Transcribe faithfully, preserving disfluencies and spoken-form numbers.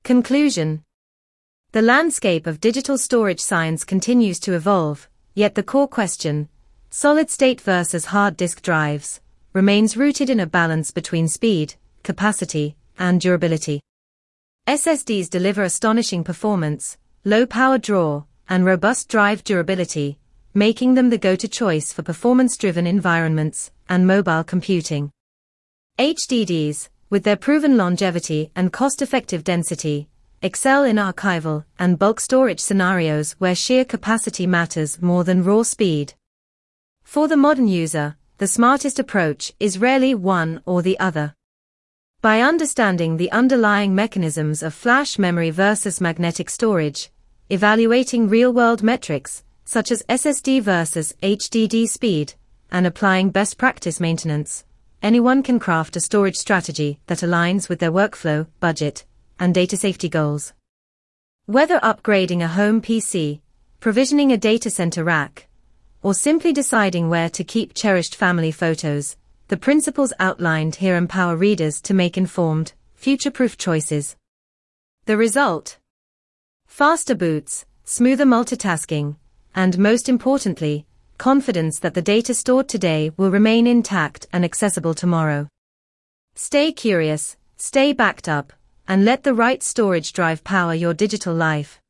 Conclusion. The landscape of digital storage science continues to evolve, yet the core question, solid-state versus hard disk drives, remains rooted in a balance between speed, capacity, and durability. S S Ds deliver astonishing performance, low power draw, and robust drive durability, making them the go-to choice for performance-driven environments and mobile computing. H D Ds, with their proven longevity and cost-effective density, excel in archival and bulk storage scenarios where sheer capacity matters more than raw speed. For the modern user, the smartest approach is rarely one or the other. By understanding the underlying mechanisms of flash memory versus magnetic storage, evaluating real-world metrics, such as S S D versus H D D speed, and applying best practice maintenance, anyone can craft a storage strategy that aligns with their workflow, budget, and data safety goals. Whether upgrading a home P C, provisioning a data center rack, or simply deciding where to keep cherished family photos, the principles outlined here empower readers to make informed, future-proof choices. The result? Faster boots, smoother multitasking, and most importantly, confidence that the data stored today will remain intact and accessible tomorrow. Stay curious, stay backed up, and let the right storage drive power your digital life.